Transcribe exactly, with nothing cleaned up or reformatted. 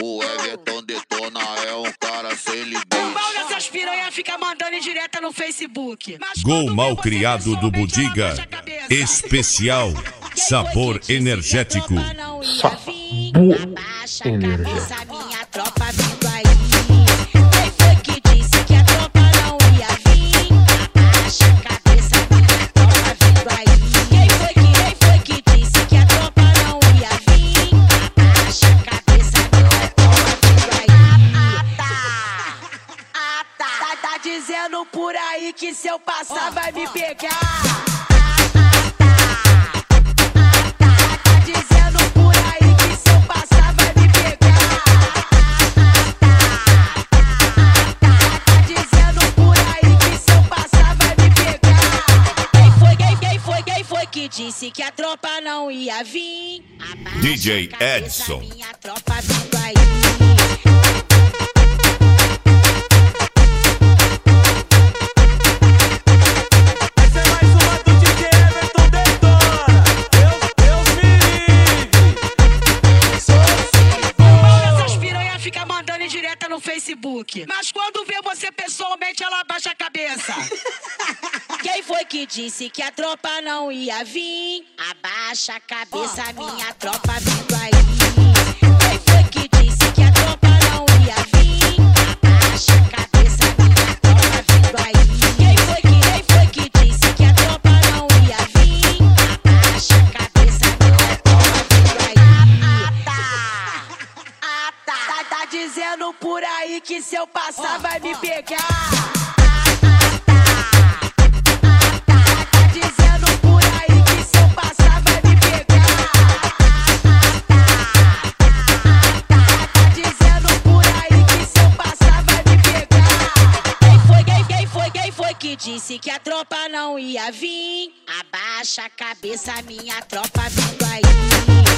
O Everton detona, é um cara sem limite. O mal dessas piranha fica mandando em direta no Facebook. Mas Gol mal criado do Budiga. Especial sabor energético. Sabor energético. Minha tropa vindo aí. Quem foi que disse que a tropa não ia vir? Abaixa a cabeça, minha tropa vindo aí. Quem foi que, quem foi que disse que a tropa não ia vir? Abaixa a cabeça, minha tropa vindo aí. Ah tá, ah tá, tá, tá dizendo por aí que se eu passar vai me pegar. Disse que a tropa não ia vir. Abaixa D J a cabeça, Edson. minha tropa vindo aí. Essa é mais uma do D J Everton Detona. Deus, Deus me livre. O mal dessas piranha fica mandando em direta no Facebook. Mas quando vê você pessoalmente, ela abaixa a cabeça. Quem foi que disse que a tropa não ia vir? Abaixa a cabeça, minha tropa vindo aí. Quem foi que disse que a tropa não ia vir? Abaixa a cabeça, minha tropa vindo aí. Quem foi que, quem foi que disse que a tropa não ia vir? Abaixa a cabeça, minha tropa vindo aí. Ah tá, ah tá, tá, tá dizendo por aí que se eu passar vai me pegar. Disse que a tropa não ia vir. Abaixa a cabeça, minha tropa vindo aí.